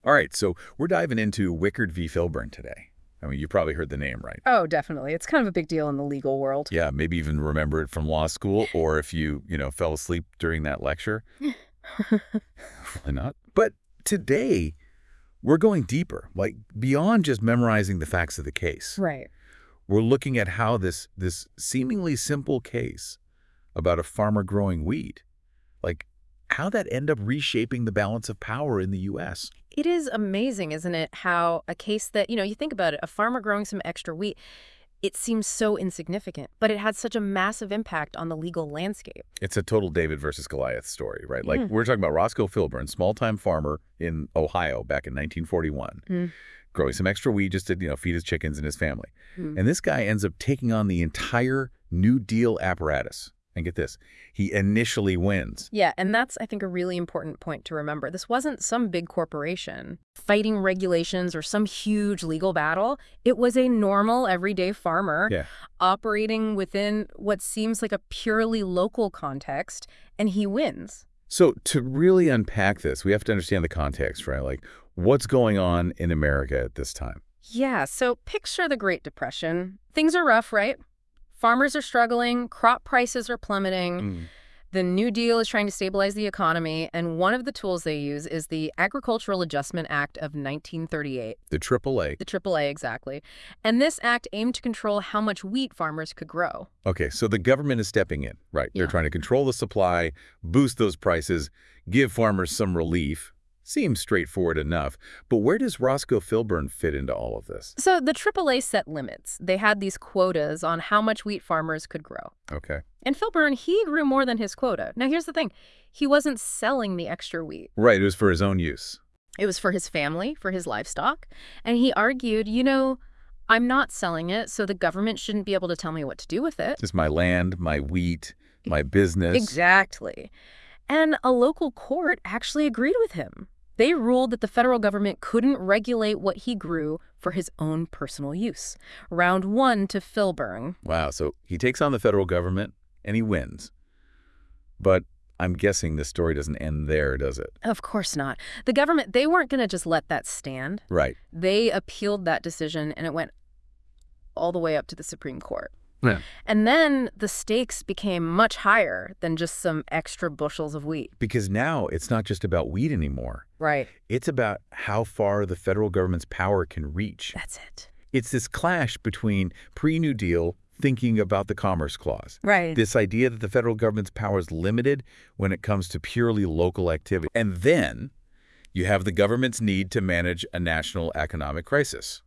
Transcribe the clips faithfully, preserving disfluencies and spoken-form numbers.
All right, so we're diving into Wickard v. Filburn today. I mean, you probably heard the name, right? Oh, definitely. It's kind of a big deal in the legal world. Yeah, maybe even remember it from law school, or if you, you know, fell asleep during that lecture. Probably not. But today, we're going deeper, like beyond just memorizing the facts of the case. Right. We're looking at how this this seemingly simple case about a farmer growing wheat, like how that ended up reshaping the balance of power in the U S. It is amazing, isn't it, how a case that, you know, you think about it, a farmer growing some extra wheat, it seems so insignificant, but it had such a massive impact on the legal landscape. It's a total David versus Goliath story, right? Like, Mm. we're talking about Roscoe Filburn, small-time farmer in Ohio back in nineteen forty-one, Mm. growing some extra wheat just to, you know, feed his chickens and his family. Mm. And this guy ends up taking on the entire New Deal apparatus. And get this, he initially wins. Yeah, and that's, I think, a really important point to remember. This wasn't some big corporation fighting regulations or some huge legal battle. It was a normal, everyday farmer Yeah. operating within what seems like a purely local context, and he wins. So to really unpack this, we have to understand the context, right? Like, what's going on in America at this time? Yeah, so picture the Great Depression. Things are rough, right? Farmers are struggling, crop prices are plummeting, Mm. the New Deal is trying to stabilize the economy, and one of the tools they use is the Agricultural Adjustment Act of nineteen thirty-eight. The triple A. The triple A, exactly. And this act aimed to control how much wheat farmers could grow. Okay, so the government is stepping in, right? They're Yeah. trying to control the supply, boost those prices, give farmers some relief. Seems straightforward enough. But where does Roscoe Filburn fit into all of this? So the triple A set limits. They had these quotas on how much wheat farmers could grow. Okay. And Filburn, he grew more than his quota. Now, here's the thing. He wasn't selling the extra wheat. Right, it was for his own use. It was for his family, for his livestock. And he argued, you know, I'm not selling it, so the government shouldn't be able to tell me what to do with it. It's my land, my wheat, my business. Exactly. And a local court actually agreed with him. They ruled that the federal government couldn't regulate what he grew for his own personal use. Round one to Filburn. Wow, so he takes on the federal government and he wins. But I'm guessing this story doesn't end there, does it? Of course not. The government, they weren't going to just let that stand. Right. They appealed that decision, and it went all the way up to the Supreme Court. Yeah. And then the stakes became much higher than just some extra bushels of wheat. Because now it's not just about wheat anymore. Right. It's about how far the federal government's power can reach. That's it. It's this clash between pre-New Deal thinking about the Commerce Clause. Right. This idea that the federal government's power is limited when it comes to purely local activity. And then you have the government's need to manage a national economic crisis.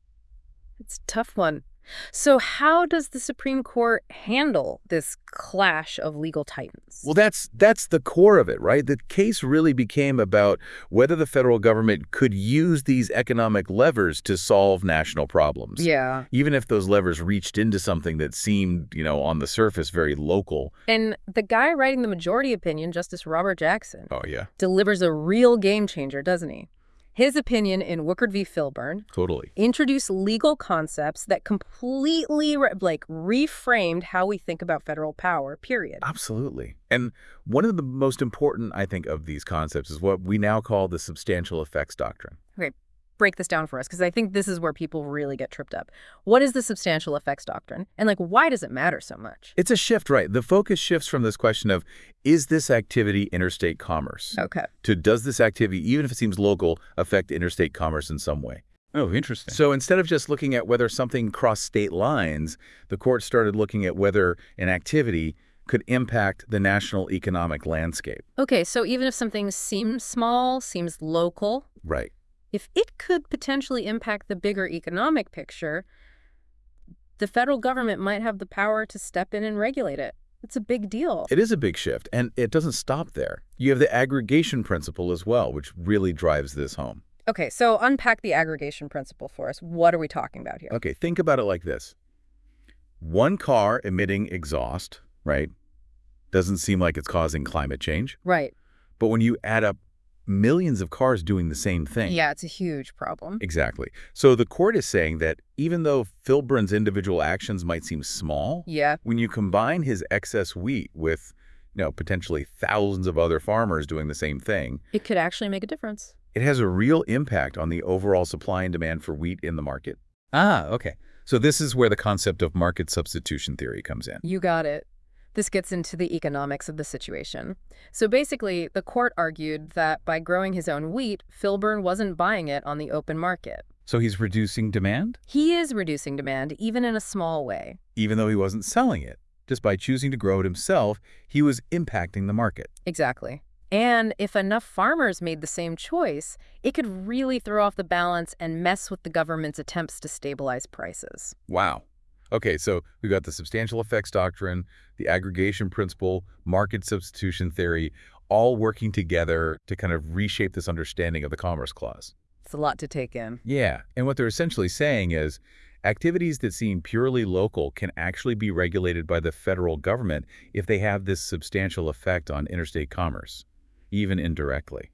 It's a tough one. So how does the Supreme Court handle this clash of legal titans? Well, that's that's the core of it, right? The case really became about whether the federal government could use these economic levers to solve national problems. Yeah. Even if those levers reached into something that seemed, you know, on the surface very local. And the guy writing the majority opinion, Justice Robert Jackson, Oh, yeah. delivers a real game changer, doesn't he? His opinion in Wickard v. Filburn Totally. introduced legal concepts that completely re like reframed how we think about federal power, period. Absolutely. And one of the most important, I think, of these concepts is what we now call the substantial effects doctrine. Okay, break this down for us, because I think this is where people really get tripped up. What is the substantial effects doctrine? And, like, why does it matter so much? It's a shift, right? The focus shifts from this question of, is this activity interstate commerce? Okay. To does this activity, even if it seems local, affect interstate commerce in some way? Oh, interesting. So instead of just looking at whether something crossed state lines, the court started looking at whether an activity could impact the national economic landscape. Okay, so even if something seems small, seems local, Right. if it could potentially impact the bigger economic picture, the federal government might have the power to step in and regulate it. It's a big deal. It is a big shift, and it doesn't stop there. You have the aggregation principle as well, which really drives this home. Okay, so unpack the aggregation principle for us. What are we talking about here? Okay, think about it like this. One car emitting exhaust, right, doesn't seem like it's causing climate change. Right. But when you add up millions of cars doing the same thing. Yeah, it's a huge problem. Exactly. So the court is saying that even though Filburn's individual actions might seem small, Yeah. when you combine his excess wheat with, you know, potentially thousands of other farmers doing the same thing, It could actually make a difference. It has a real impact on the overall supply and demand for wheat in the market. Ah, okay. So this is where the concept of market substitution theory comes in. You got it. This gets into the economics of the situation. So basically, the court argued that by growing his own wheat, Filburn wasn't buying it on the open market. So he's reducing demand, He is reducing demand, even in a small way. even though he wasn't selling it. Just by choosing to grow it himself, he was impacting the market. Exactly. And if enough farmers made the same choice, it could really throw off the balance and mess with the government's attempts to stabilize prices. Wow. Okay, so we've got the substantial effects doctrine, the aggregation principle, market substitution theory, all working together to kind of reshape this understanding of the Commerce Clause. It's a lot to take in. Yeah, and what they're essentially saying is activities that seem purely local can actually be regulated by the federal government if they have this substantial effect on interstate commerce, even indirectly.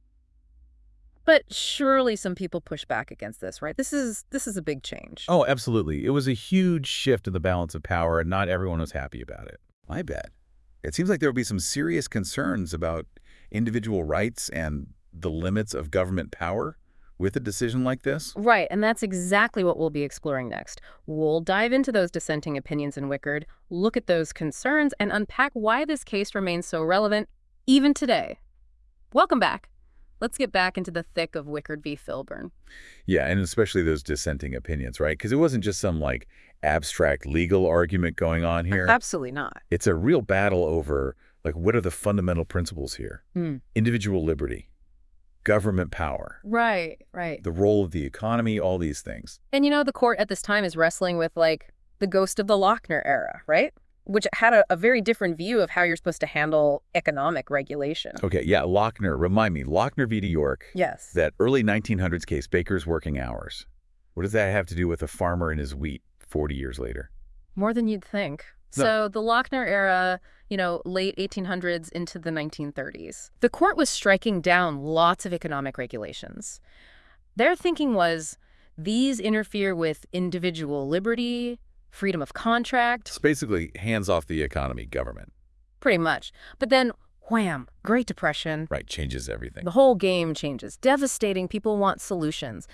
But surely some people push back against this, right? This is this is a big change. Oh, absolutely. It was a huge shift in the balance of power, and not everyone was happy about it. I bet. It seems like there will be some serious concerns about individual rights and the limits of government power with a decision like this. Right, and that's exactly what we'll be exploring next. We'll dive into those dissenting opinions in Wickard, look at those concerns, and unpack why this case remains so relevant even today. Welcome back. Let's get back into the thick of Wickard v. Filburn. Yeah, and especially those dissenting opinions, right? Because it wasn't just some, like, abstract legal argument going on here. Absolutely not. It's a real battle over, like, what are the fundamental principles here? Hmm. Individual liberty, government power, Right, right. the role of the economy, all these things. And you know, the court at this time is wrestling with, like, the ghost of the Lochner era, right? Which had a, a very different view of how you're supposed to handle economic regulation. Okay, yeah, Lochner, remind me, Lochner v. York, Yes. that early nineteen hundreds case, Baker's working hours. What does that have to do with a farmer and his wheat forty years later? More than you'd think. No. So the Lochner era, you know, late eighteen hundreds into the nineteen thirties. The court was striking down lots of economic regulations. Their thinking was these interfere with individual liberty, freedom of contract, It's basically hands off the economy, government. pretty much. But then, wham, Great Depression. Right, changes everything. The whole game changes. Devastating. People want solutions.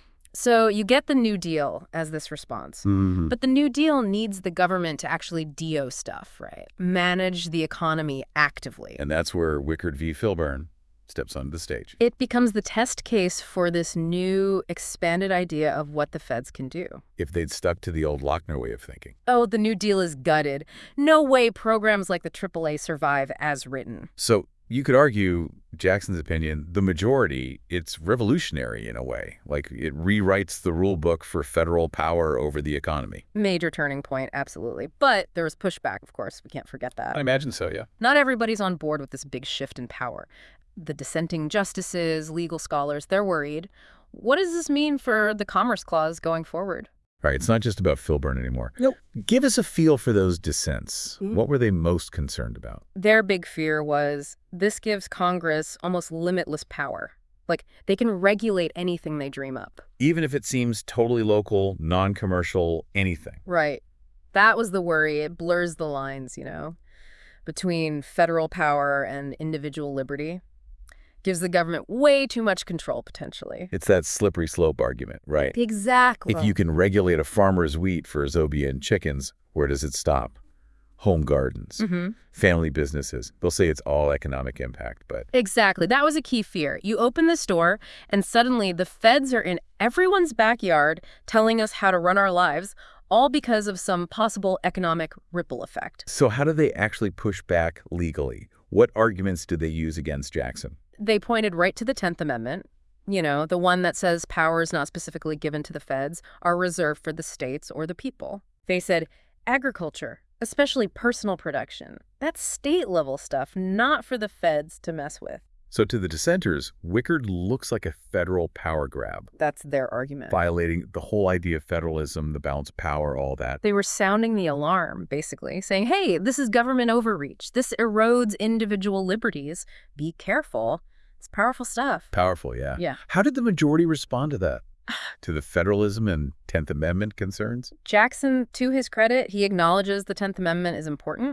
So you get the New Deal as this response. Mhm. But the New Deal needs the government to actually D O stuff, right? Manage the economy actively. And that's where Wickard v. Filburn steps onto the stage. It becomes the test case for this new expanded idea of what the feds can do. If they'd stuck to the old Lochner way of thinking. Oh, the New Deal is gutted. No way programs like the triple A survive as written. So you could argue, Jackson's opinion, the majority, it's revolutionary in a way. Like it rewrites the rule book for federal power over the economy. Major turning point, absolutely. But there was pushback, of course. We can't forget that. I imagine so, yeah. Not everybody's on board with this big shift in power. The dissenting justices, legal scholars, they're worried. What does this mean for the Commerce Clause going forward? All right, it's not just about Filburn anymore. Nope. Give us a feel for those dissents. Mhm. What were they most concerned about? Their big fear was this gives Congress almost limitless power. Like, they can regulate anything they dream up. Even if it seems totally local, non-commercial, anything. Right. That was the worry. It blurs the lines, you know, between federal power and individual liberty. Gives the government way too much control, potentially. It's that slippery slope argument, right? Exactly. If you can regulate a farmer's wheat for Zobia and chickens, where does it stop? Home gardens, Mm-hmm. family businesses. They'll say it's all economic impact, but Exactly. That was a key fear. You open this door, and suddenly the feds are in everyone's backyard telling us how to run our lives, all because of some possible economic ripple effect. so how do they actually push back legally? What arguments did they use against Jackson? They pointed right to the tenth Amendment, you know, the one that says powers not specifically given to the feds are reserved for the states or the people. They said agriculture, especially personal production, that's state-level stuff, not for the feds to mess with. So to the dissenters, Wickard looks like a federal power grab, That's their argument. violating the whole idea of federalism, the balance of power, all that. They were sounding the alarm, basically, saying, hey, this is government overreach. This erodes individual liberties. Be careful. It's powerful stuff. Powerful, yeah. Yeah. How did the majority respond to that? To the federalism and tenth Amendment concerns? Jackson, to his credit, he acknowledges the tenth Amendment is important.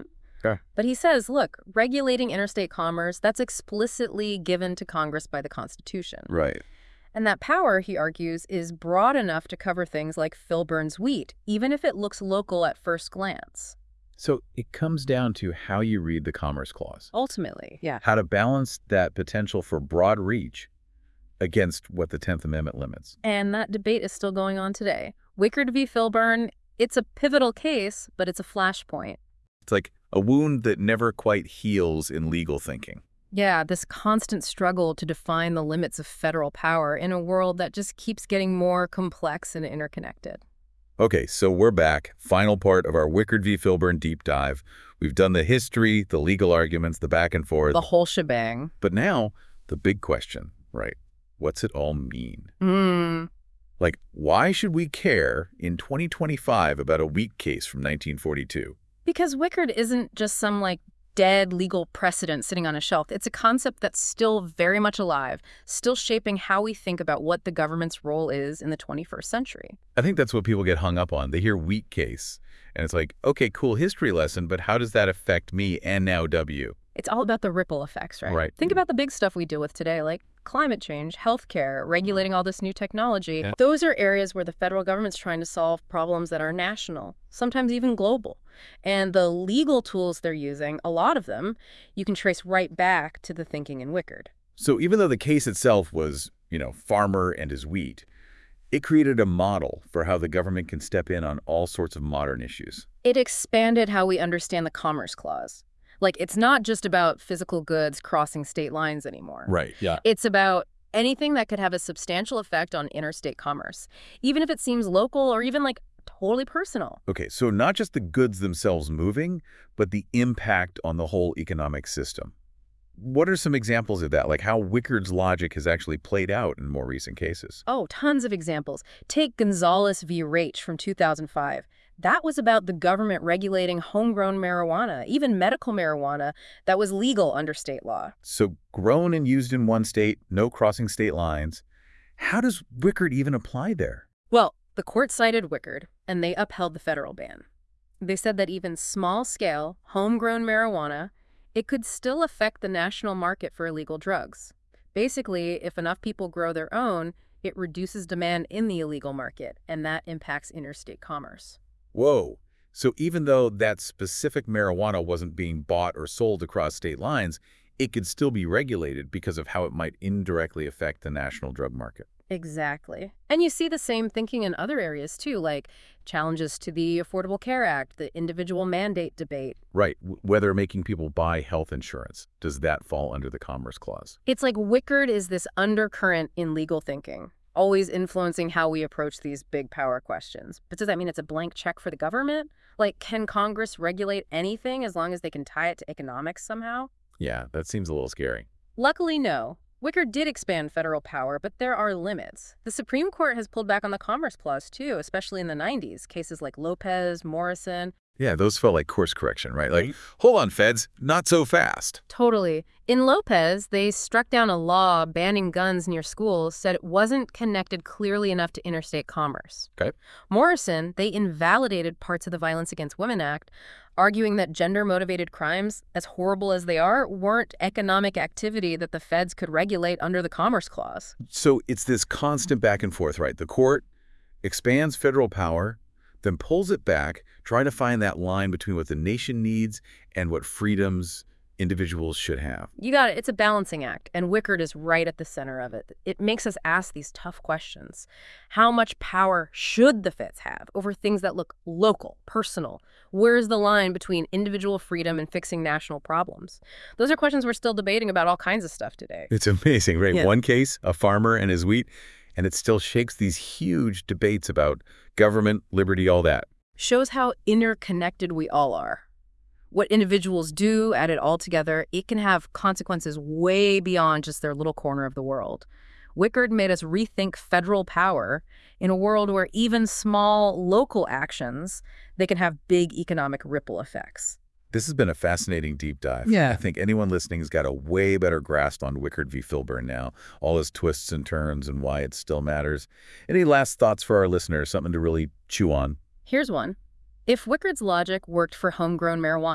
Okay. But he says, look, regulating interstate commerce, that's explicitly given to Congress by the Constitution. Right. And that power, he argues, is broad enough to cover things like Filburn's wheat, even if it looks local at first glance. So it comes down to how you read the Commerce Clause. Ultimately, yeah. How to balance that potential for broad reach against what the tenth Amendment limits. And that debate is still going on today. Wickard v. Filburn, it's a pivotal case, but it's a flashpoint. It's like a wound that never quite heals in legal thinking. Yeah, this constant struggle to define the limits of federal power in a world that just keeps getting more complex and interconnected. Okay, so we're back. Final part of our Wickard v. Filburn deep dive. We've done the history, the legal arguments, the back and forth. The whole shebang. But now, the big question, right? What's it all mean? Mm. Like, why should we care in twenty twenty-five about a wheat case from nineteen forty-two? Because Wickard isn't just some, like, dead legal precedent sitting on a shelf. It's a concept that's still very much alive, still shaping how we think about what the government's role is in the twenty-first century. I think that's what people get hung up on. They hear wheat case, and it's like, okay, cool history lesson, but how does that affect me and now W? It's all about the ripple effects, right? Right. Think about the big stuff we deal with today, like climate change, healthcare, regulating all this new technology. Yeah. Those are areas where the federal government's trying to solve problems that are national, sometimes even global. And the legal tools they're using, a lot of them, you can trace right back to the thinking in Wickard. So even though the case itself was, you know, farmer and his wheat, it created a model for how the government can step in on all sorts of modern issues. It expanded how we understand the Commerce Clause. Like, it's not just about physical goods crossing state lines anymore. Right, yeah. It's about anything that could have a substantial effect on interstate commerce, even if it seems local or even, like, totally personal. Okay, so not just the goods themselves moving, but the impact on the whole economic system. What are some examples of that, like how Wickard's logic has actually played out in more recent cases? Oh, tons of examples. Take Gonzalez v. Raich from two thousand five. That was about the government regulating homegrown marijuana, even medical marijuana, that was legal under state law. So grown and used in one state, no crossing state lines. How does Wickard even apply there? Well, the court cited Wickard, and they upheld the federal ban. They said that even small-scale, homegrown marijuana, it could still affect the national market for illegal drugs. Basically, if enough people grow their own, it reduces demand in the illegal market, and that impacts interstate commerce. Whoa. So even though that specific marijuana wasn't being bought or sold across state lines, it could still be regulated because of how it might indirectly affect the national drug market. Exactly. And you see the same thinking in other areas, too, like challenges to the Affordable Care Act, the individual mandate debate. Right. W- whether making people buy health insurance, does that fall under the Commerce Clause? It's like Wickard is this undercurrent in legal thinking, always influencing how we approach these big power questions. But does that mean it's a blank check for the government? Like, can Congress regulate anything as long as they can tie it to economics somehow? Yeah, that seems a little scary. Luckily, no. Wickard did expand federal power, but there are limits. The Supreme Court has pulled back on the Commerce Clause, too, especially in the nineties. Cases like Lopez, Morrison. Yeah, those felt like course correction, right? Like, hold on, feds, not so fast. Totally. In Lopez, they struck down a law banning guns near schools, said it wasn't connected clearly enough to interstate commerce. Okay. Morrison, they invalidated parts of the Violence Against Women Act, arguing that gender-motivated crimes, as horrible as they are, weren't economic activity that the feds could regulate under the Commerce Clause. So it's this constant back and forth, right? The court expands federal power, then pulls it back, trying to find that line between what the nation needs and what freedoms individuals should have. You got it. It's a balancing act, and Wickard is right at the center of it. It makes us ask these tough questions. How much power should the feds have over things that look local, personal? Where's the line between individual freedom and fixing national problems? Those are questions we're still debating about all kinds of stuff today. It's amazing, right? Yeah. One case, a farmer and his wheat, and it still shakes these huge debates about government, liberty, all that. Shows how interconnected we all are. What individuals do, add it all together, it can have consequences way beyond just their little corner of the world. Wickard made us rethink federal power in a world where even small local actions, they can have big economic ripple effects. This has been a fascinating deep dive. Yeah. I think anyone listening has got a way better grasp on Wickard v. Filburn now, all his twists and turns and why it still matters. Any last thoughts for our listeners, something to really chew on? Here's one. If Wickard's logic worked for homegrown marijuana,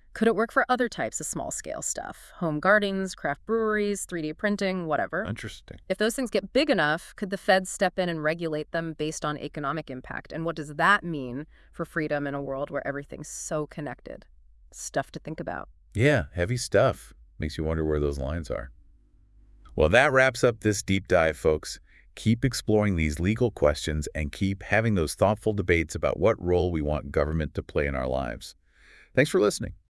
Could it work for other types of small-scale stuff? Home gardens, craft breweries, three D printing, whatever. Interesting. If those things get big enough, could the feds step in and regulate them based on economic impact? And what does that mean for freedom in a world where everything's so connected? Stuff to think about. Yeah, heavy stuff. Makes you wonder where those lines are. Well, that wraps up this deep dive, folks. Keep exploring these legal questions and keep having those thoughtful debates about what role we want government to play in our lives. Thanks for listening.